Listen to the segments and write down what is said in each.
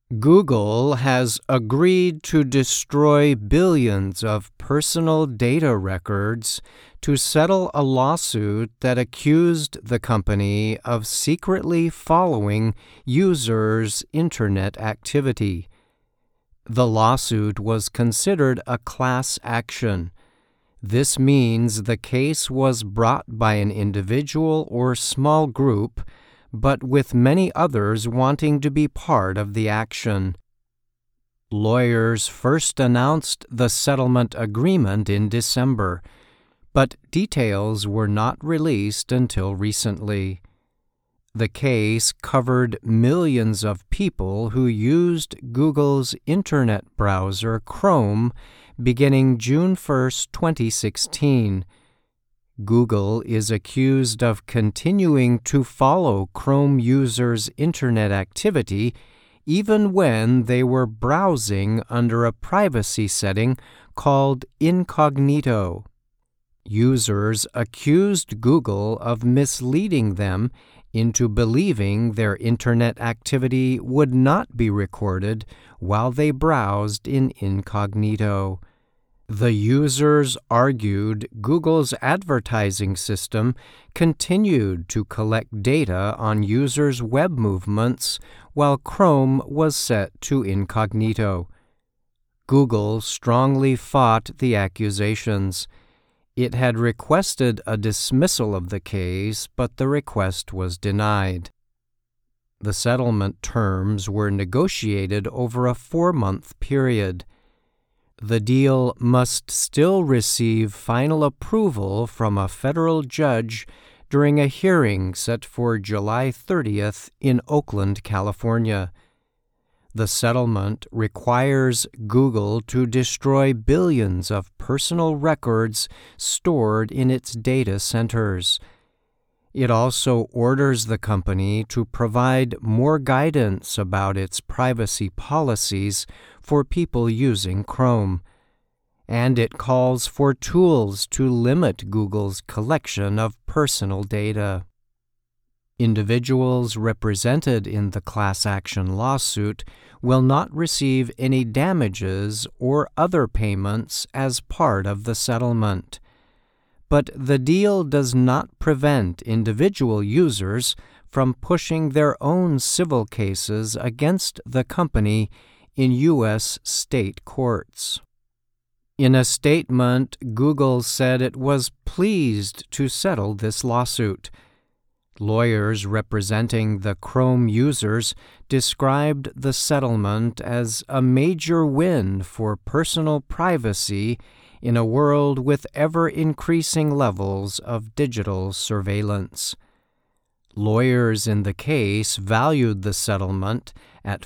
Google has agreed to destroy billions of personal data records to settle a lawsuit that accused the company of secretly following users' internet activity. The lawsuit was considered a class action. This means the case was brought by an individual or small group, but with many others wanting to be part of the action. Lawyers first announced the settlement agreement in December, but details were not released until recently. The case covered millions of people who used Google's internet browser Chrome beginning June 1, 2016. Google is accused of continuing to follow Chrome users' internet activity even when they were browsing under a privacy setting called incognito. Users accused Google of misleading them into believing their internet activity would not be recorded while they browsed in incognito. The users argued Google's advertising system continued to collect data on users' web movements while Chrome was set to incognito. Google strongly fought the accusations. It had requested a dismissal of the case, but the request was denied. The settlement terms were negotiated over a 4-month period. The deal must still receive final approval from a federal judge during a hearing set for July 30th in Oakland, California. The settlement requires Google to destroy billions of personal records stored in its data centers. It also orders the company to provide more guidance about its privacy policies for people using Chrome, and it calls for tools to limit Google's collection of personal data. Individuals represented in the class action lawsuit will not receive any damages or other payments as part of the settlement. But the deal does not prevent individual users from pushing their own civil cases against the company in U.S. state courts. In a statement, Google said it was pleased to settle this lawsuit. Lawyers representing the Chrome users described the settlement as a major win for personal privacy in a world with ever-increasing levels of digital surveillance. Lawyers in the case valued the settlement at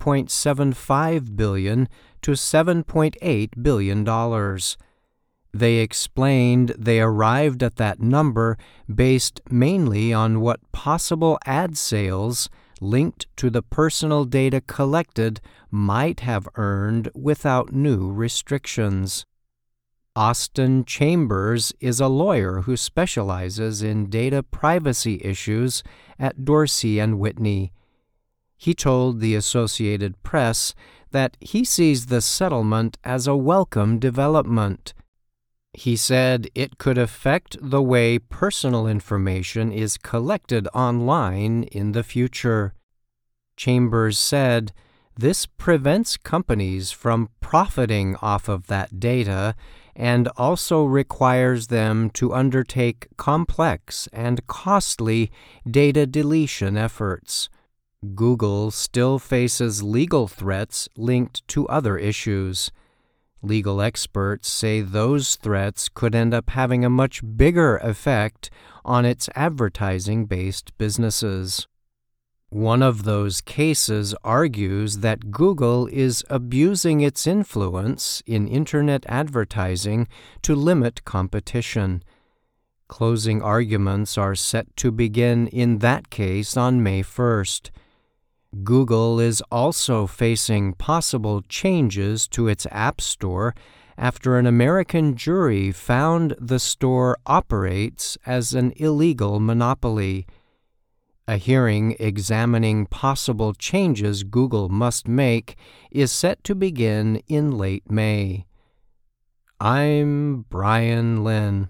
$4.75 billion to $7.8 billion. They explained they arrived at that number based mainly on what possible ad sales linked to the personal data collected might have earned without new restrictions. Austin Chambers is a lawyer who specializes in data privacy issues at Dorsey & Whitney. He told the Associated Press that he sees the settlement as a welcome development. He said it could affect the way personal information is collected online in the future. Chambers said, "This prevents companies from profiting off of that data and also requires them to undertake complex and costly data deletion efforts." Google still faces legal threats linked to other issues. Legal experts say those threats could end up having a much bigger effect on its advertising-based businesses. One of those cases argues that Google is abusing its influence in internet advertising to limit competition. Closing arguments are set to begin in that case on May 1st. Google is also facing possible changes to its App Store after an American jury found the store operates as an illegal monopoly. A hearing examining possible changes Google must make is set to begin in late May. I'm Brian Lynn.